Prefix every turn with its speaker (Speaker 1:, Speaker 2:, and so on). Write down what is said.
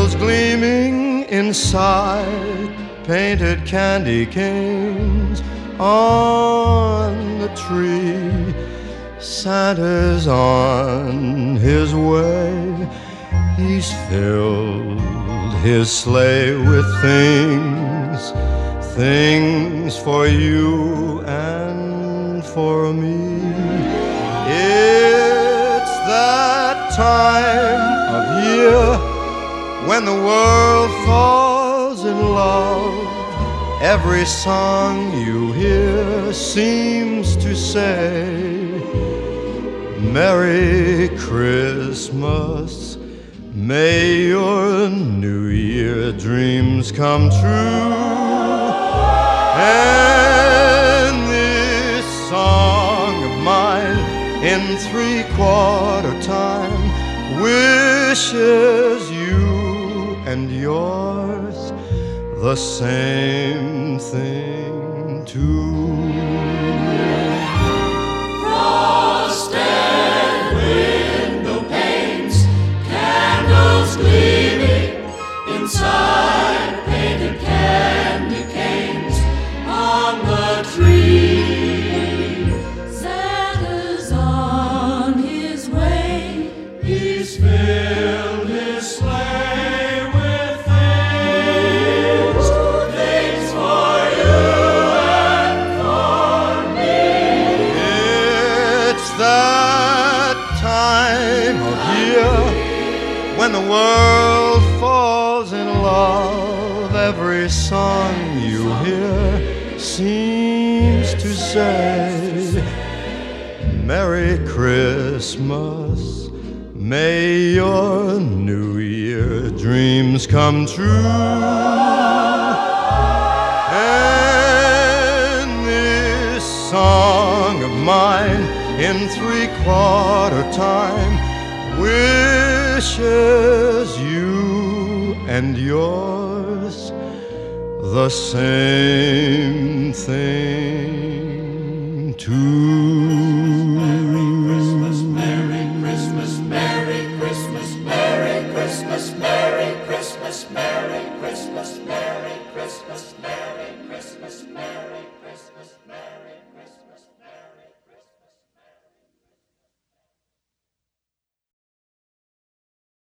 Speaker 1: Candles gleaming inside painted candy canes on the tree. Santa's on his way. He's filled his sleigh with things, things for you and for me. It's that time of year when the world falls in love. Every song you hear seems to say, Merry Christmas, may your New Year dreams come true. And this song of mine in 3/4 time wishes you and yours the same thing too.
Speaker 2: Frosted window panes, candles gleaming inside painted candy canes on the tree.
Speaker 3: Santa's on his way.
Speaker 2: He's filled his sleigh with things, things for you and for me.
Speaker 1: It's that time of year when the world falls in love. Every song you hear seems to say, Merry Christmas, may your New Year dreams come true. And this song of mine in 3/4 time wishes you and yours the same thing too.
Speaker 2: Merry Christmas, Merry Christmas, Merry Christmas, Merry Christmas, Merry Christmas, Merry Christmas, Merry Christmas, Merry Christmas, Merry Christmas.